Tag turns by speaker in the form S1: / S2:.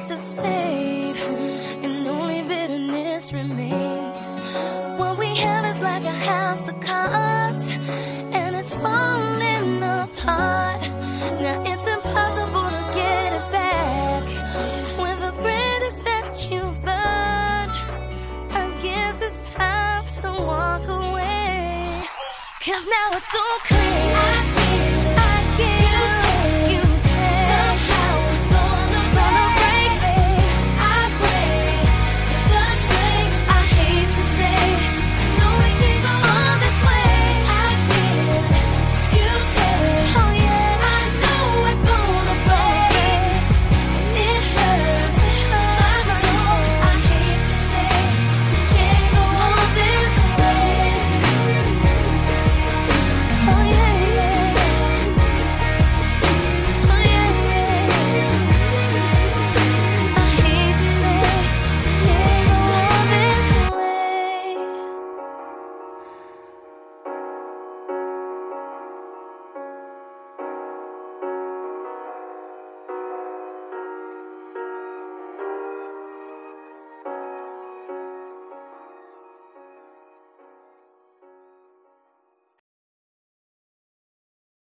S1: to save, and only bitterness remains. What we have is like a house of cards, and it's falling apart. Now it's impossible to get it back. With the bridges that you've burned, I guess it's time to walk away. 'Cause now it's so clear